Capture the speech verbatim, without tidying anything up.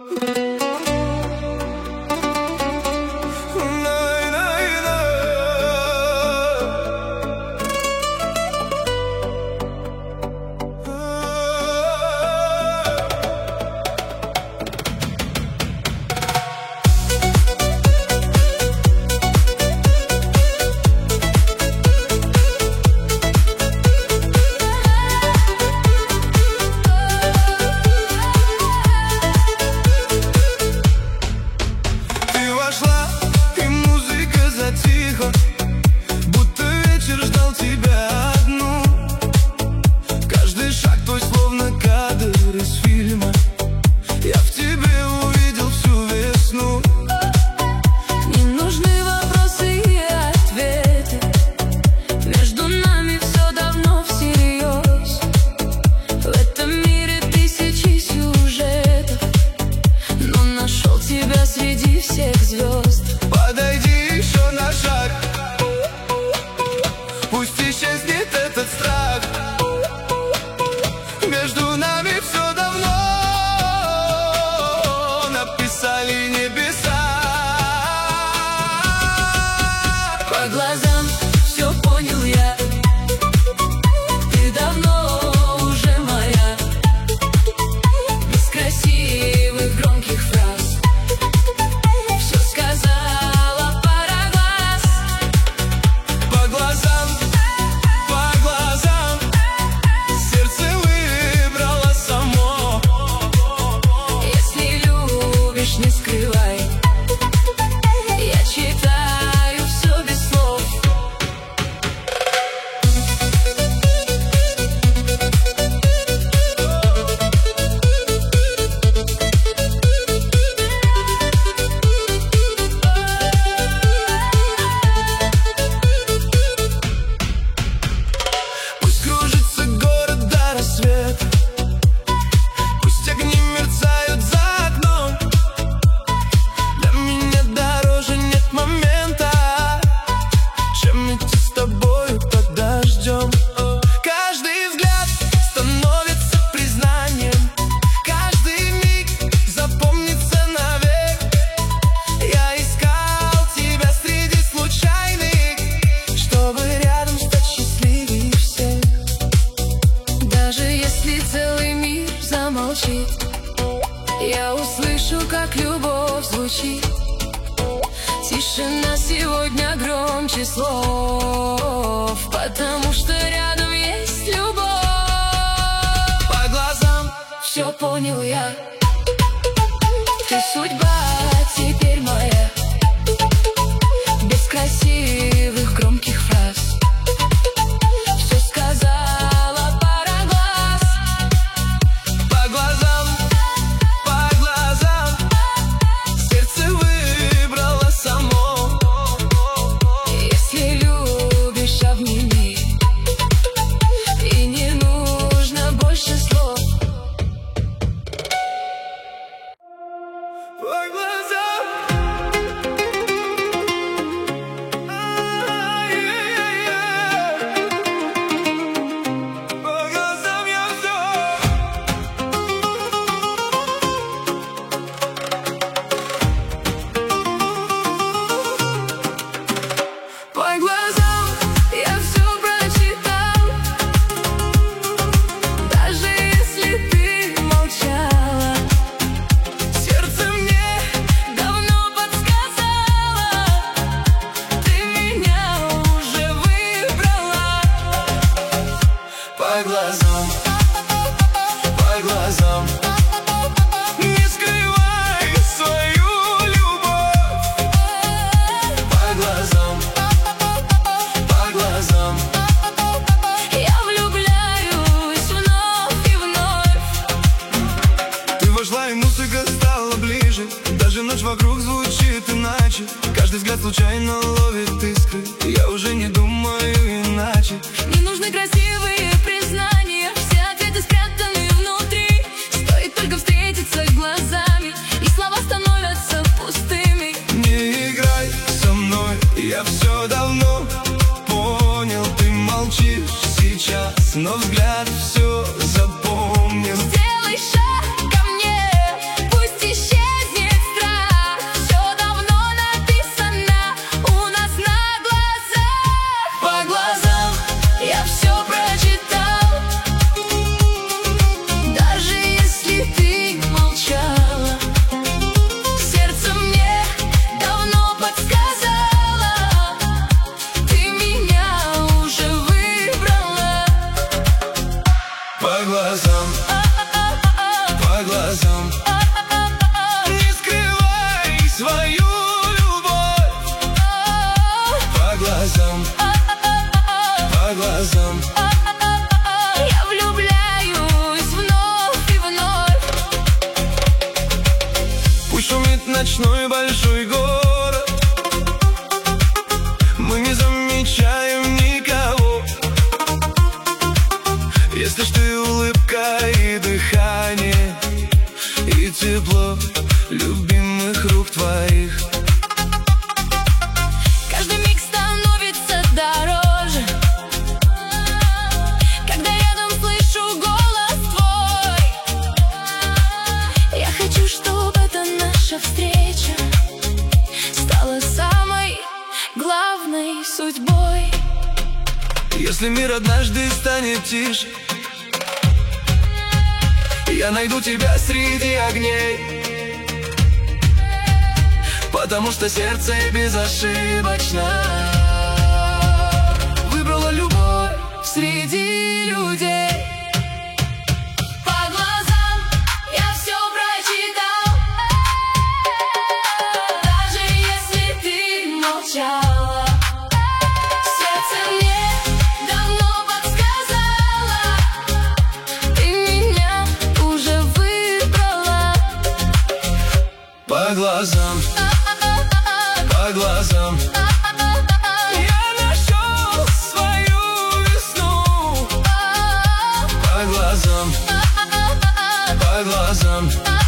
Я услышу, как любовь звучит. Тишина сегодня громче слов, потому что рядом есть любовь. По глазам все понял я. Ты судьба теперь моя. Без красивых громких фраз все сказала пара глаз. По глазам, по глазам сердце выбрало само. Если любишь, обними, и не нужно больше слов. По глазам, по глазам я все. По глазам я все прочитал, даже если ты молчала. Сердце мне давно подсказало, ты меня уже выбрала. По глазам, по глазам не скрывай свою любовь. По глазам, по глазам я влюбляюсь вновь и вновь. Ты вошла, и музыка стала ближе. Даже ночь вокруг звучит иначе. Каждый взгляд случайно ловит искры. Я уже не думаю иначе. Не нужны красивые признания, все ответы спрятаны внутри. Стоит только встретиться глазами, и слова становятся пустыми. Не играй со мной, я все давно понял. Ты молчишь сейчас, но взгляд все запомнил. Сделай шаг ко мне, пусть исчезнет глазам. Не скрывай свою любовь. По глазам, по глазам. Я влюбляюсь вновь и вновь. Пусть шумит ночной большой город, мы не замечаем никого. Если ж ты улыбка и дыхание, и тепло любимых рук твоих. Каждый миг становится дороже, когда рядом слышу голос твой. Я хочу, чтобы эта наша встреча стала самой главной судьбой. Если мир однажды станет тише, я найду тебя среди огней, потому что сердце безошибочно выбрало любовь Среди людей. По глазам я все прочитал, даже если ты молчала. Сердце мне давно подсказало, ты меня уже выбрала. по глазам, по глазам. Я нашел свою весну. По глазам, по глазам.